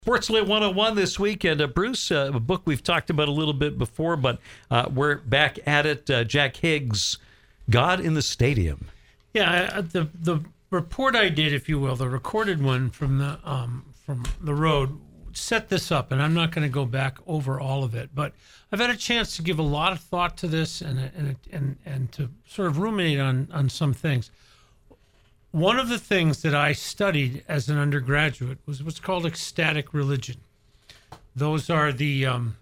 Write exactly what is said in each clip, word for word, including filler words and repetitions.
Sportslit one oh one this week, and uh, Bruce, uh, a book we've talked about a little bit before, but uh, we're back at it. Uh, Jack Higgs, God in the Stadium. Yeah, the the report I did, if you will, the recorded one from the um, from the road, set this up, and I'm not going to go back over all of it, but I've had a chance to give a lot of thought to this and and and and to sort of ruminate on on some things. One of the things that I studied as an undergraduate was what's called ecstatic religion. Those are the, um,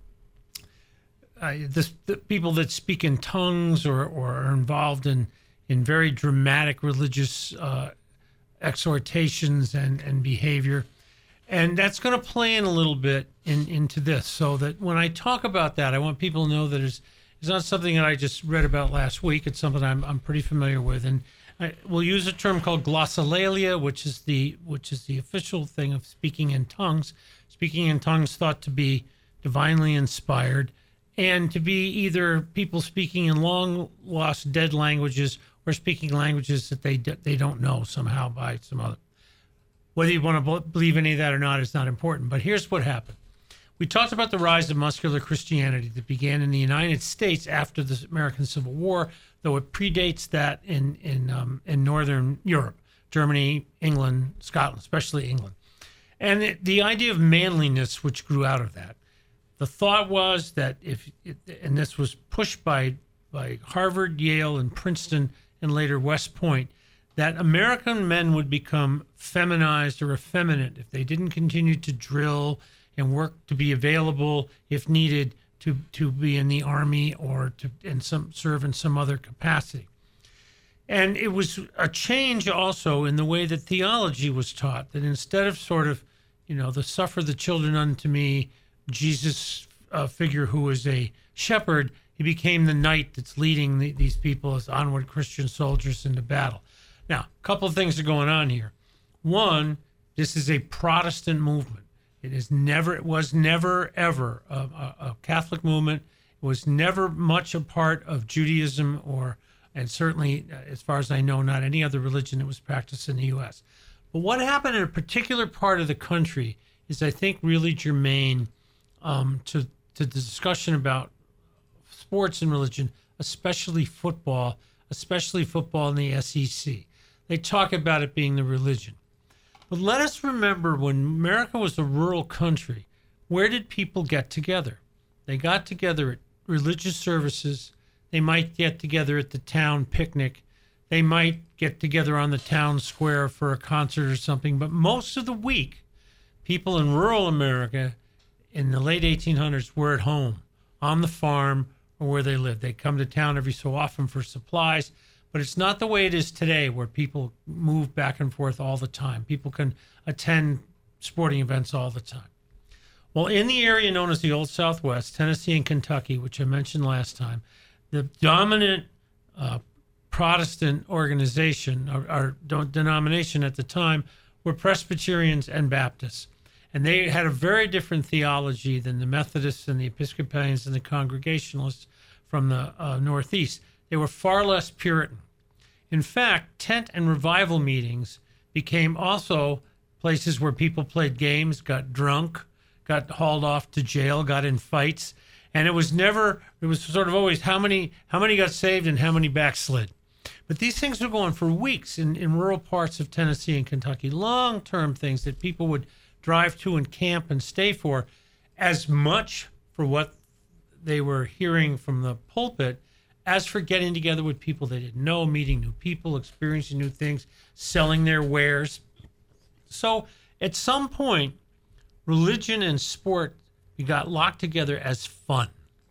uh, this, the people that speak in tongues or, or are involved in, in very dramatic religious uh, exhortations and, and behavior. And that's going to play in a little bit in, into this, so that when I talk about that, I want people to know that it's, it's not something that I just read about last week. It's something I'm, I'm pretty familiar with. And I, we'll use a term called glossolalia, which is the which is the official thing of speaking in tongues. Speaking in tongues thought to be divinely inspired, and to be either people speaking in long lost dead languages or speaking languages that they they don't know somehow by some other. Whether you want to believe any of that or not is not important. But here's what happened. We talked about the rise of muscular Christianity that began in the United States after the American Civil War, though it predates that in in um, in Northern Europe, Germany, England, Scotland, especially England. And it, the idea of manliness, which grew out of that. The thought was that if, it, and this was pushed by, by Harvard, Yale, and Princeton, and later West Point, that American men would become feminized or effeminate if they didn't continue to drill and work to be available if needed to to be in the army or to in some serve in some other capacity. And it was a change also in the way that theology was taught, that instead of sort of, you know, the suffer the children unto me, Jesus uh, figure who is a shepherd, he became the knight that's leading the, these people as onward Christian soldiers into battle. Now, a couple of things are going on here. One, this is a Protestant movement. It is never, it was never, ever a, a, a Catholic movement. It was never much a part of Judaism or, and certainly, as far as I know, not any other religion that was practiced in the U S. But what happened in a particular part of the country is, I think, really germane um, to, to the discussion about sports and religion, especially football, especially football in the S E C. They talk about it being the religion. But let us remember, when America was a rural country, where did people get together? They got together at religious services. They might get together at the town picnic. They might get together on the town square for a concert or something. But most of the week, people in rural America in the late eighteen hundreds were at home, on the farm, or where they lived. They come to town every so often for supplies. But it's not the way it is today, where people move back and forth all the time. People can attend sporting events all the time. Well, in the area known as the Old Southwest, Tennessee and Kentucky, which I mentioned last time, the dominant uh, Protestant organization or, or denomination at the time were Presbyterians and Baptists. And they had a very different theology than the Methodists and the Episcopalians and the Congregationalists from the uh, Northeast. They were far less Puritan. In fact, tent and revival meetings became also places where people played games, got drunk, got hauled off to jail, got in fights. And it was never, it was sort of always how many how many got saved and how many backslid. But these things were going for weeks in, in rural parts of Tennessee and Kentucky, long-term things that people would drive to and camp and stay for, as much for what they were hearing from the pulpit as for getting together with people they didn't know, meeting new people, experiencing new things, selling their wares. So at some point, religion and sport got locked together as fun.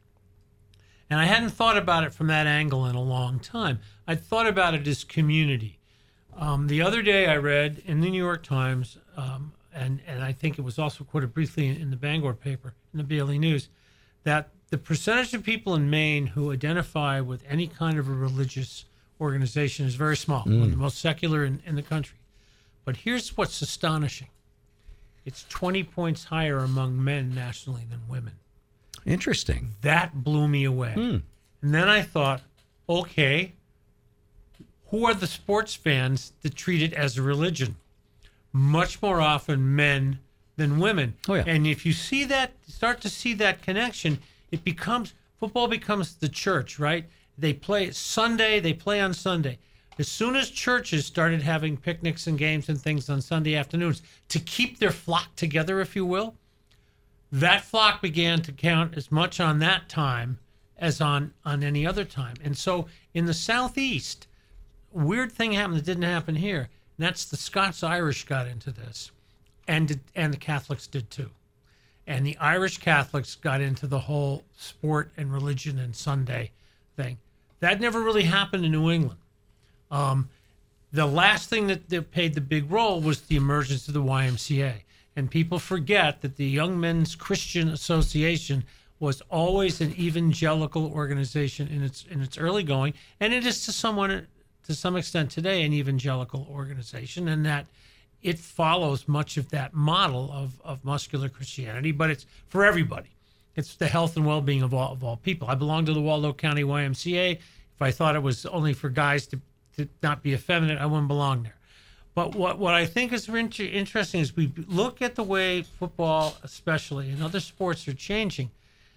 And I hadn't thought about it from that angle in a long time. I thought about it as community. Um, the other day I read in the New York Times, um, and, and I think it was also quoted briefly in, in the Bangor paper, in the Daily News, that the percentage of people in Maine who identify with any kind of a religious organization is very small, mm. one of the most secular in, in the country. But here's what's astonishing. It's twenty points higher among men nationally than women. Interesting. That blew me away. Mm. And then I thought, okay, who are the sports fans that treat it as a religion? Much more often men than women. Oh, yeah. And if you see that, start to see that connection, it becomes, football becomes the church, right? They play Sunday, they play on Sunday. As soon as churches started having picnics and games and things on Sunday afternoons to keep their flock together, if you will, that flock began to count as much on that time as on, on any other time. And so in the Southeast, a weird thing happened that didn't happen here. And that's the Scots-Irish got into this, and and the Catholics did too. And the Irish Catholics got into the whole sport and religion and Sunday thing. That never really happened in New England. Um, the last thing that, that played the big role was the emergence of the Y M C A. And people forget that the Young Men's Christian Association was always an evangelical organization in its in its early going, and it is to someone to some extent today an evangelical organization, and that it follows much of that model of, of muscular Christianity, but it's for everybody. It's the health and well-being of all of all people. I belong to the Waldo County Y M C A. If I thought it was only for guys to, to not be effeminate, I wouldn't belong there. But what, what I think is inter- interesting is we look at the way football, especially, and other sports are changing.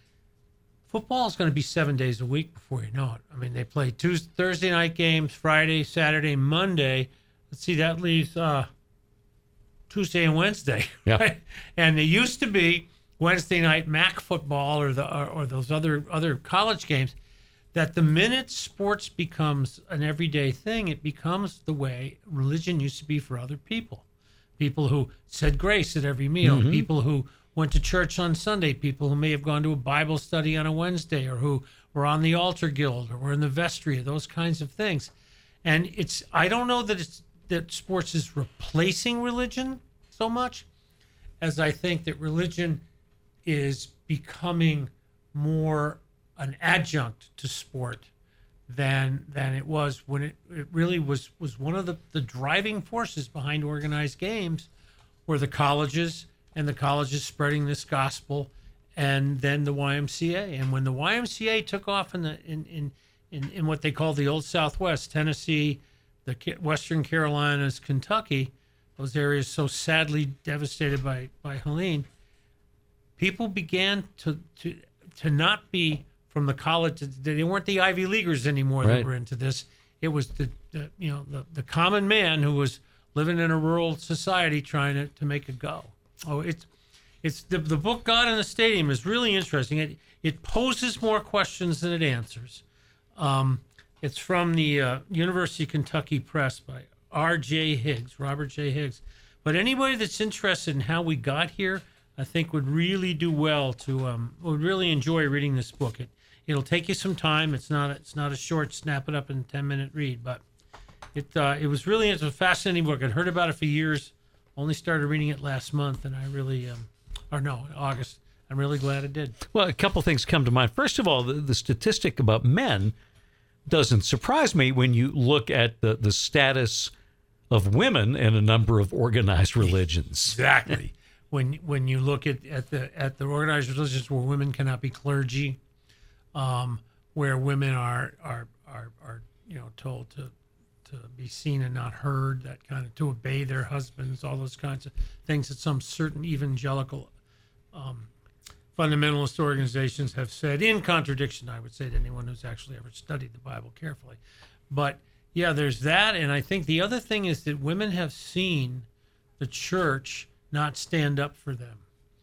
Football is going to be seven days a week before you know it. I mean, they play Tuesday, Thursday night games, Friday, Saturday, Monday. Let's see, that leaves uh, Tuesday and Wednesday. Yeah. Right? And they used to be Wednesday night M A C football or the or, or those other other college games. That the minute sports becomes an everyday thing, it becomes the way religion used to be for other people. People who said grace at every meal, mm-hmm. people who went to church on Sunday, people who may have gone to a Bible study on a Wednesday, or who were on the altar guild, or were in the vestry, those kinds of things. And it's, I don't know that it's that sports is replacing religion so much as I think that religion is becoming more an adjunct to sport than than it was when it, it really was was one of the, the driving forces behind organized games were the colleges and the colleges spreading this gospel, and then the Y M C A. And when the Y M C A took off in the in in, in, in what they call the Old Southwest, Tennessee, the Western Carolinas, Kentucky, those areas so sadly devastated by, by Helene, people began to to to not be from the college. They weren't the Ivy Leaguers anymore right. that were into this. It was the, the you know the, the common man who was living in a rural society trying to, to make a go. Oh, it's it's the the book God in the Stadium is really interesting. It it poses more questions than it answers. Um, it's from the uh, University of Kentucky Press by R J Higgs, Robert J. Higgs. But anybody that's interested in how we got here, I think would really do well to um, would really enjoy reading this book. It it'll take you some time. It's not a, it's not a short snap it up in ten minute read, but it uh, it was really it's a fascinating book. I'd heard about it for years. Only started reading it last month, and I really um, or no August. I'm really glad I did. Well, a couple things come to mind. First of all, the, the statistic about men doesn't surprise me when you look at the the status of women in a number of organized religions. Exactly. When when you look at, at the at the organized religions where women cannot be clergy, um, where women are are are, are you know told to, to be seen and not heard, that kind of to obey their husbands, all those kinds of things that some certain evangelical um, fundamentalist organizations have said, in contradiction, I would say, to anyone who's actually ever studied the Bible carefully. But yeah, there's that, and I think the other thing is that women have seen the church not stand up for them.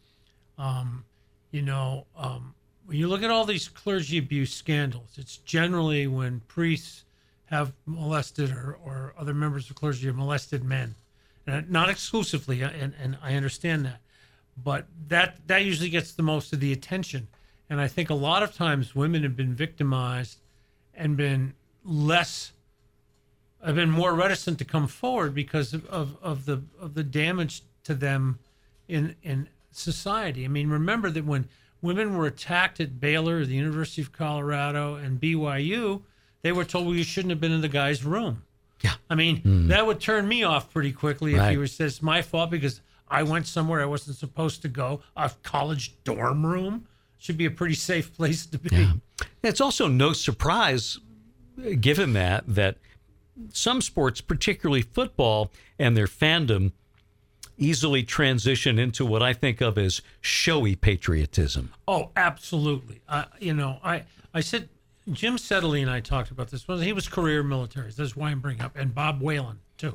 Um, you know, um, when you look at all these clergy abuse scandals, it's generally when priests have molested or, or other members of clergy have molested men. And not exclusively, and, and I understand that. But that, that usually gets the most of the attention. And I think a lot of times women have been victimized and been less, have been more reticent to come forward because of, of, of the of the damage to them in in society. I mean, remember that when women were attacked at Baylor, the University of Colorado, and B Y U, they were told, well, you shouldn't have been in the guy's room. Yeah. I mean, mm. that would turn me off pretty quickly right. if you were said it's my fault because I went somewhere I wasn't supposed to go. A college dorm room should be a pretty safe place to be. Yeah. It's also no surprise, given that, that some sports, particularly football and their fandom, easily transition into what I think of as showy patriotism. Oh, absolutely. Uh, you know, I, I said, Jim Settley and I talked about this. Well, he was career military. That's why I'm bringing up, and Bob Whalen, too.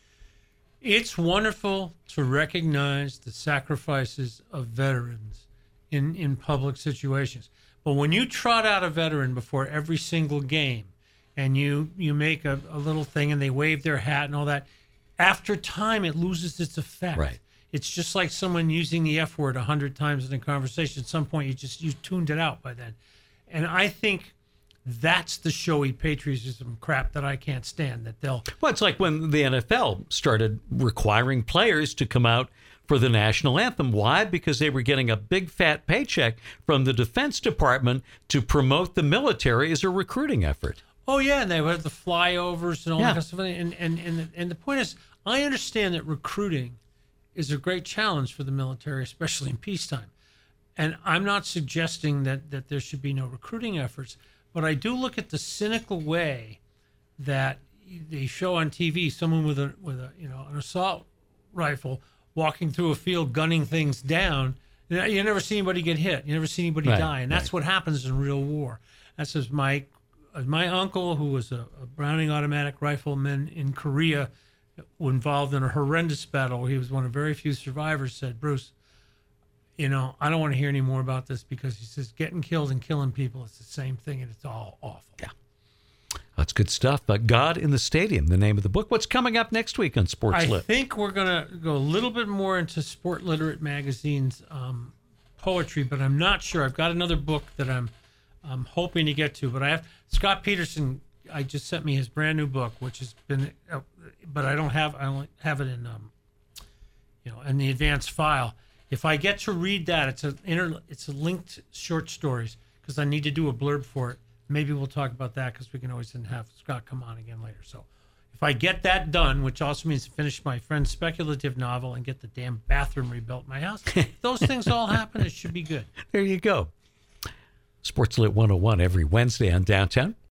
It's wonderful to recognize the sacrifices of veterans in, in public situations. But when you trot out a veteran before every single game and you, you make a, a little thing and they wave their hat and all that, after time it loses its effect. Right. It's just like someone using the F word a hundred times in a conversation. At some point, you just you tuned it out by then. And I think that's the showy patriotism crap that I can't stand. That they'll Well, it's like when the N F L started requiring players to come out for the national anthem. Why? Because they were getting a big fat paycheck from the Defense Department to promote the military as a recruiting effort. Oh yeah, and they had the flyovers and all Yeah. that kind of stuff. And and and and the point is, I understand that recruiting is a great challenge for the military, especially in peacetime. And I'm not suggesting that that there should be no recruiting efforts, but I do look at the cynical way that they show on T V someone with a with a you know an assault rifle walking through a field gunning things down. You you never see anybody get hit. You never see anybody Right, die, and that's right. what happens in real war. That's as my my uncle, who was a, a Browning automatic rifleman in Korea, involved in a horrendous battle. He was one of very few survivors. Said, Bruce, you know, I don't want to hear any more about this, because he says getting killed and killing people is the same thing, and it's all awful. Yeah. That's good stuff. But God in the Stadium, the name of the book. What's coming up next week on Sports I Lit? think we're going to go a little bit more into Sport Literate Magazine's um, poetry, but I'm not sure. I've got another book that I'm I'm hoping to get to, but I have Scott Peterson. I just sent me his brand new book, which has been, uh, but I don't have I only have it in um, you know, in the advanced file. If I get to read that, it's a inter, it's a linked short stories, because I need to do a blurb for it. Maybe we'll talk about that, because we can always then have Scott come on again later. So if I get that done, which also means to finish my friend's speculative novel and get the damn bathroom rebuilt in my house, if those things all happen, it should be good. There you go. Sports Lit one oh one every Wednesday on Downtown.